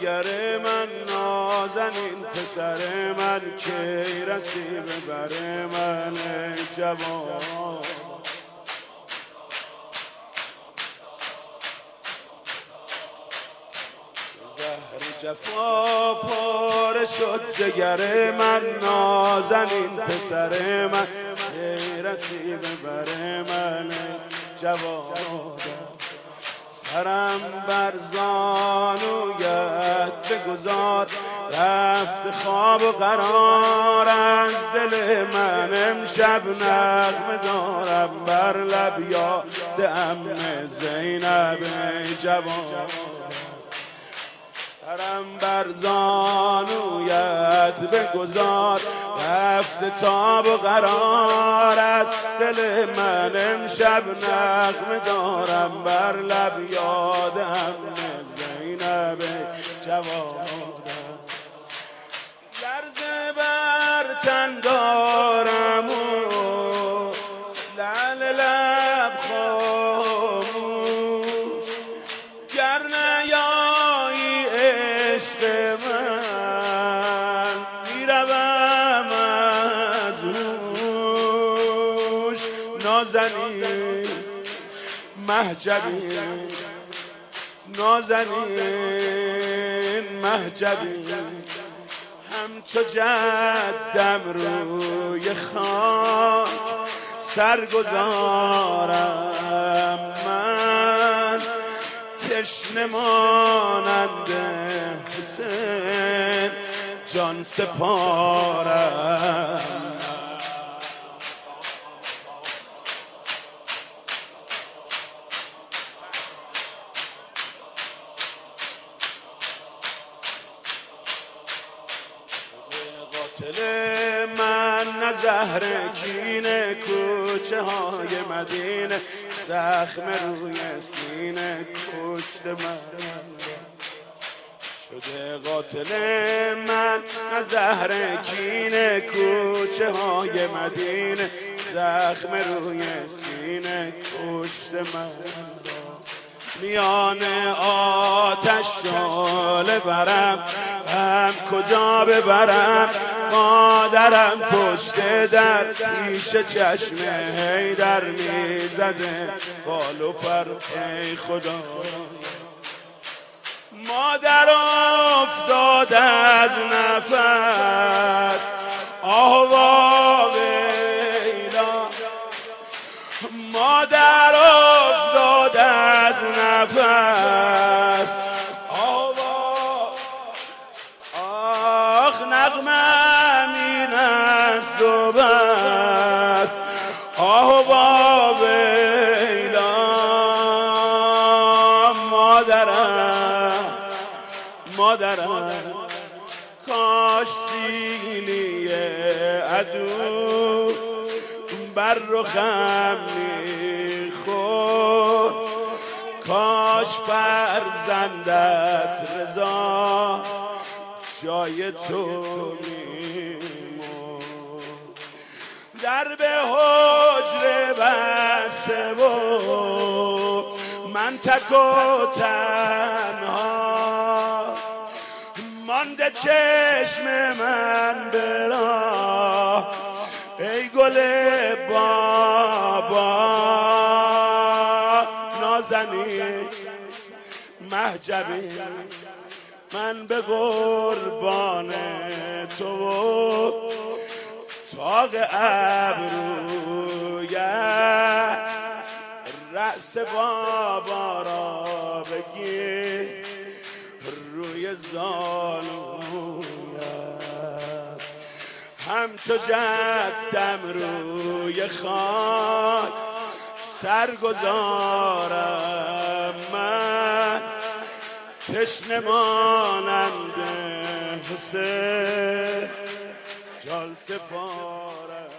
جگر من نازنین پسر من کی رسی به بر من جوان زهر جفا پاره شد جگر من نازنین پسر من کی رسی به بر من جوان سرم بر زانویت بگذار رفت خواب و قرار از دل من امشب نغمه دارم بر لب یاد عم زینب جوان سرم بر زانویت بگذار رفت تاب و قرار از دل من امشب نغمه دارم بر لب یاد عم زینب جوان لرزه بر تن دارم و لعل لب خاموش گر نیایی عشق من میروم از روش نازنین مهجبی نازنین مهجبی همچو جدم روی خاک سرگذارم من تشنه مانند حسین جان سپارم قاتل من نه زهر کینه کوچه های مدینه زخم روی سینه کشت من شده قاتل من نه زهر کینه کوچه های مدینه زخم روی سینه کشت من میان آتش شعله برم هم کجا ببرم مادرم پشت در پیش چشم حیدر میزده بال و پر ای خدا مادر افتاد از نفس آه ویلا مادر افتاد از نفس آخ نغمه این است و بس آه ویلا مادرم کاش سیلی عدو بر رخم میخورد کاش فرزندت رضا جای تو میمرد در به حجره بسته و من تک و تنها مانده چشم من برا ای گل بابا نازنین مهجبی من به قربان تو تاق ابرویت رأس بابا را بگیر روی زانویت همچو جدم روی خاک سرگذارم من تشنه مانند حسین جان سپارم